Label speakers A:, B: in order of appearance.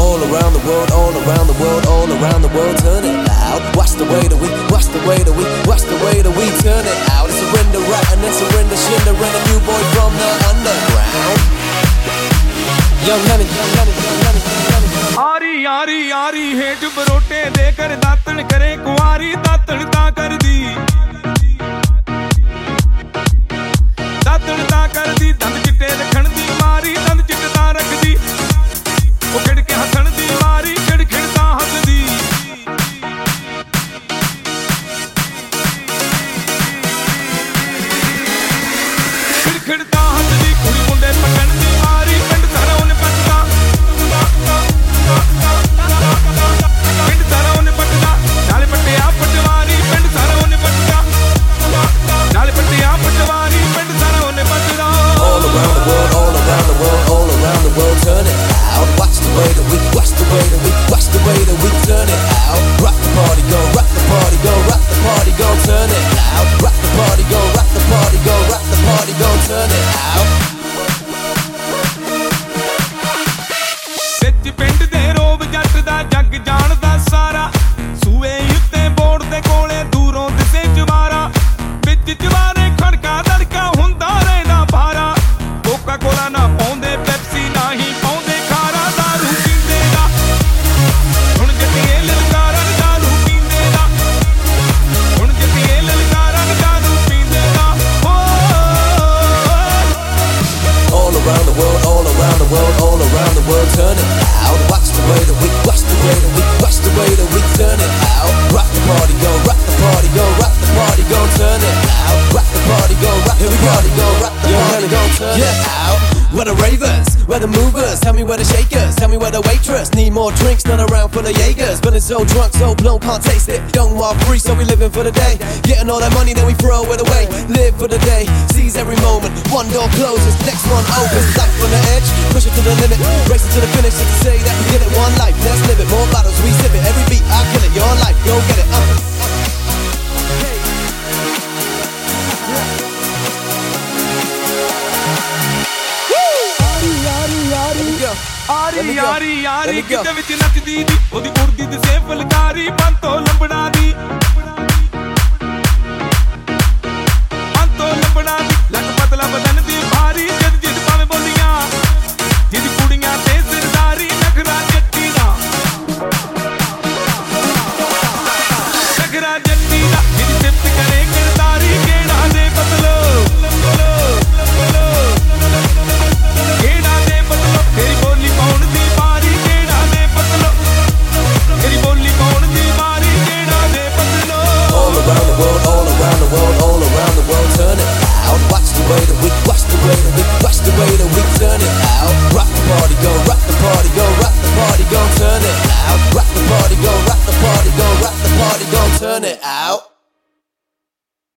A: All around the world, all around the world, all around the world, turn it loud. Watch the way that we, watch the way that we, watch the way that we turn it out. It's surrender right and then surrender shinder and a new boy from the underground. Young Lenny, young Lenny, young Lenny, young Lenny.
B: आरी आरी आरी हेठ बरोटे देकर दातन करे कुंवारी दातन ता कर दी दातन ता कर दी दंद चिट्टे रखण दी मारी दंद चिट्टा रख दी ओ खिड़ के हसन दी मारी खिड़ खिड़ता हस दी खिड़ खिड़ता हस दी कुड़ी मुंडे पटन दी मारी पिंड सारा उन्हें पटदा पिंड सारा उन्हें पटदा नाले पट्टे आ पटवारी पिंड सारा उन्हें पटदा नाले पट्टे आ पटवारी पिंड सारा उन्हें पटदा
A: All around the world, all around the world, all around the world, turn it out. Watch the way that we, watch the way that we, watch the way that we turn it out. Rock the party, go, rock the party, go, rock the party, go, turn it out. Rock the party, go, rock the party, go, rock the party, go, turn it out.
B: ਵਿੱਚ ਪਿੰਡ ਦੇ ਰੋਬ ਜੱਟ ਦਾ ਜੱਗ ਜਾਣਦਾ ਸਾਰਾ ਸੂਏ ਉੱਤੇ ਬੋੜ ਦੇ ਕੋਲੇ ਦੂਰੋਂ ਦਿਸੇ ਜਵਾਰਾ ਵਿੱਚ ਜਵਾਰੇ ਖੜਕਾ ਦੜਕਾ ਹੁੰਦਾ ਰਹਿਣਾ ਭਾਰਾ ਕੋਕਾ ਕੋਲਾ ਨਾ ਪਾਉਂਦੇ ਪੈਪਸੀ ਨਾ ਹੀ ਪਾਉਂਦੇ ਖਾਰਾ ਦਾਰੂ ਪੀਂਦੇ ਦਾ ਹੁਣ ਜੱਟੀਏ ਲਲਕਾਰਾਂ ਦਾਰੂ ਪੀਂਦੇ ਦਾ ਹੁਣ ਜੱਟੀਏ ਲਲਕਾਰਾਂ ਦਾਰੂ ਪੀਂਦੇ ਦਾ
A: All around the world, all around the world, all around the world, turn it out. Watch the way that we, watch the way that we, watch the way that we turn it out. Rock the party, go, rock the party, go, rock the party, go, turn it out. Rock the party, go, rock the party, go, rock the party, go, turn it out. Where the ravers, where the movers, tell me where the shakers, tell me where the waitress. Need more drinks, none around for the Jaegers. Feeling so drunk, so blown, can't taste it. Young while free, so we living for the day. Getting all that money, then we throw it away. Live for the day, seize every moment. One door closes, next one opens. Life on the edge, push it to the limit. Racing to the finish, just to say that we get it. One life, let's live it. More battles, we sip it. Every beat, I kill it. Your life, go get it.
B: ਆਰੀ ਆਰੀ ਆਰੀ ਕਿਤੇ ਵਿੱਚ ਨੱਚਦੀ ਦੀ ਉਹਦੀ ਉੜਦੀ ਤੇ ਸੇ ਫਲਕਾਰੀ ਬੰਤੋਂ ਲੰਬੜਾ